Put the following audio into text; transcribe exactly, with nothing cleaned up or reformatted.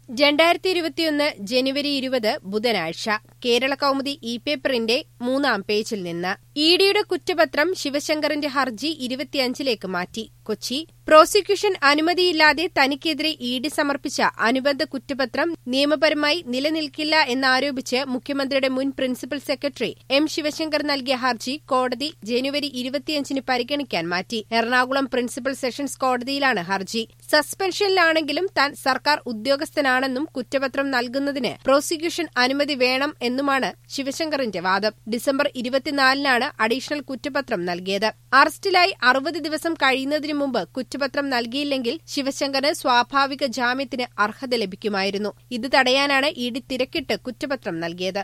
രണ്ടായിരത്തി ഇരുപത്തിയൊന്ന് ജനുവരി ഇരുപത് ബുധനാഴ്ച കേരള കൗമുദി ഇ പേപ്പറിന്റെ മൂന്നാം പേജിൽ നിന്ന് ഇ ഡിയുടെ കുറ്റപത്രം ശിവശങ്കറിന്റെ ഹർജി ഇരുപത്തിയഞ്ചിലേക്ക് മാറ്റി. കൊച്ചി പ്രോസിക്യൂഷൻ അനുമതിയില്ലാതെ തനിക്കെതിരെ ഇ ഡി സമർപ്പിച്ച അനുബന്ധ കുറ്റപത്രം നിയമപരമായി നിലനിൽക്കില്ല എന്നാരോപിച്ച് മുഖ്യമന്ത്രിയുടെ മുൻ പ്രിൻസിപ്പൽ സെക്രട്ടറി എം ശിവശങ്കർ നൽകിയ ഹർജി കോടതി ജനുവരി ഇരുപത്തിയഞ്ചിന് പരിഗണിക്കാൻ മാറ്റി. എറണാകുളം പ്രിൻസിപ്പൽ സെഷൻസ് കോടതിയിലാണ് ഹർജി. സസ്പെൻഷനിലാണെങ്കിലും താൻ സർക്കാർ ഉദ്യോഗസ്ഥനാണെന്നും കുറ്റപത്രം നൽകുന്നതിന് പ്രോസിക്യൂഷൻ അനുമതി വേണം എന്നുമാണ് ശിവശങ്കറിന്റെ വാദം. ഡിസംബർ ഇരുപത്തിനാലിനാണ് അഡീഷണൽ കുറ്റപത്രം നൽകിയത്. അറസ്റ്റിലായി അറുപത് ദിവസം കഴിയുന്നതിനു മുമ്പ് കുറ്റപത്രം നൽകിയില്ലെങ്കിൽ ശിവശങ്കറിന് സ്വാഭാവിക ജാമ്യത്തിന് അർഹത ലഭിക്കുമായിരുന്നു. ഇത് തടയാനാണ് ഇ ഡി തിരക്കിട്ട് കുറ്റപത്രം നൽകിയത്.